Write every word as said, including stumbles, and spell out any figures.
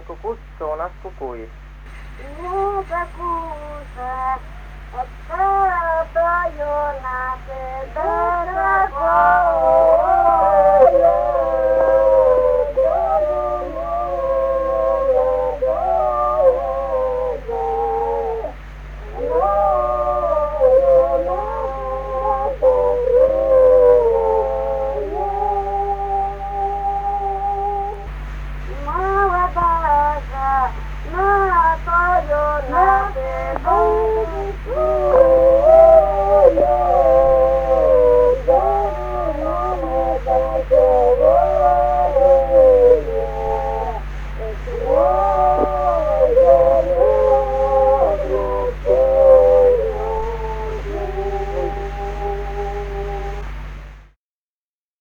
кукусо, у нас кукує. Не закуса, это твое наше дорогое.